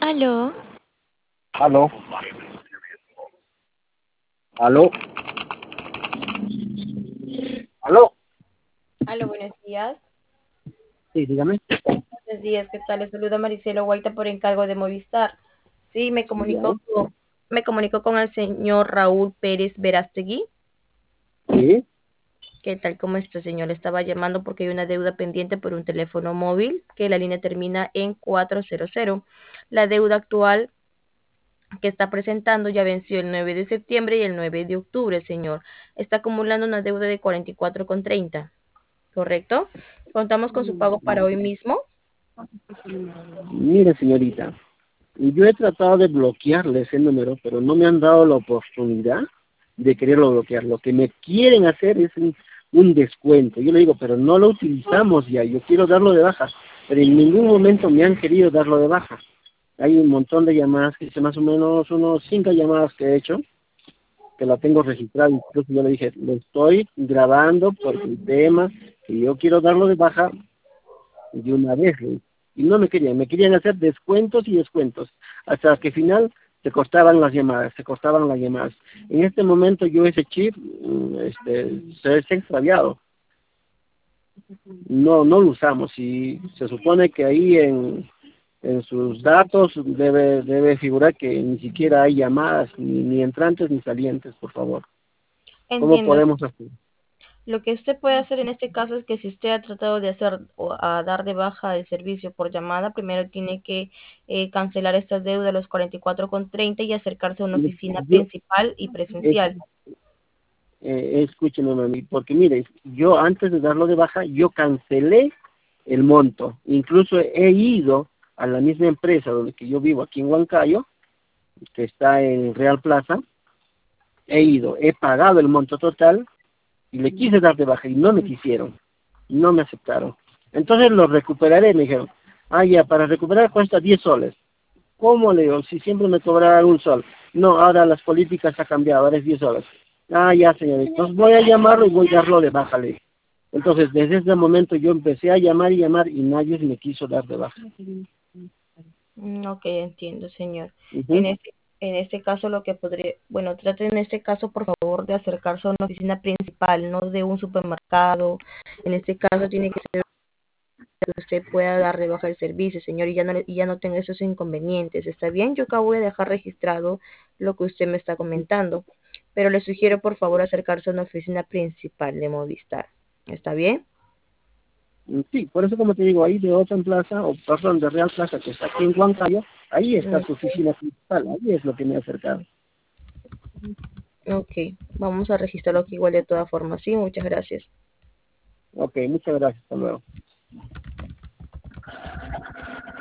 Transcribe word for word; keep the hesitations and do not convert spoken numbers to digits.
Aló, Aló, aló, aló. aló, buenos días. Sí, dígame. Buenos días, ¿qué tal? Les saluda Maricela Guaita por encargo de Movistar. Sí, me Ya, comunicó con, me comunicó con el señor Raúl Pérez Verástegui. sí, ¿Qué tal? ¿Cómo está, señor? Le estaba llamando porque hay una deuda pendiente por un teléfono móvil que la línea termina en cuatrocientos. La deuda actual que está presentando ya venció el nueve de septiembre y el nueve de octubre, señor. Está acumulando una deuda de cuarenta y cuatro con treinta, ¿correcto? Contamos con su pago para hoy mismo. mire señorita, yo he tratado de bloquearle ese número, pero no me han dado la oportunidad de quererlo bloquear. Lo que me quieren hacer es un, un descuento. Yo le digo, pero no lo utilizamos ya, yo quiero darlo de baja, pero en ningún momento me han querido darlo de baja. Hay un montón de llamadas, que hice más o menos unos cinco llamadas que he hecho, que la tengo registrada, incluso yo le dije, lo estoy grabando porque el tema que yo quiero darlo de baja de una vez, ¿eh? Y no me querían, me querían hacer descuentos y descuentos, hasta que al final se cortaban las llamadas, se cortaban las llamadas. En este momento yo ese chip, mm, este, se se ha extraviado, no, no lo usamos y se supone que ahí en, en sus datos debe, debe figurar que ni siquiera hay llamadas, ni, ni entrantes ni salientes, por favor. ¿Cómo Entiendo. podemos hacer? Lo que usted puede hacer en este caso es que si usted ha tratado de hacer o a dar de baja el servicio por llamada, primero tiene que eh, cancelar esta deuda de los cuarenta y cuatro con treinta y acercarse a una oficina Yo, principal y eh, presencial. eh, escúcheme, mami, porque mire, yo antes de darlo de baja, yo cancelé el monto. Incluso he ido a la misma empresa donde que yo vivo aquí en Huancayo, que está en Real Plaza, he ido, he pagado el monto total y le quise dar de baja y no me quisieron, no me aceptaron. Entonces lo recuperaré, me dijeron. Ah, ya, para recuperar cuesta diez soles. ¿Cómo le digo? Si siempre me cobraban un sol. No, ahora las políticas han cambiado, ahora es diez horas. Ah, ya, señorita. Entonces voy a llamarlo y voy a darlo de baja, le dije. Entonces, desde ese momento yo empecé a llamar y llamar y nadie me quiso dar de baja. Mm, ok, entiendo, señor. En Ujú. este, en este caso lo que podría, bueno, trate en este caso, por favor, de acercarse a una oficina principal, no de un supermercado. En este caso tiene que ser que usted pueda dar de baja el servicio, señor, y ya no, le- y ya no tenga esos inconvenientes. ¿Está bien? Yo acá voy a dejar registrado lo que usted me está comentando, pero le sugiero, por favor, acercarse a una oficina principal de Movistar. ¿Está bien? Sí, por eso como te digo, ahí de Open Plaza, o perdón, de Real Plaza, que está aquí en Huancayo, ahí está su Ok, oficina principal, ahí es lo que me ha acercado. ok. Vamos a registrarlo aquí igual de todas formas. Sí, muchas gracias. Ok, muchas gracias, hasta luego.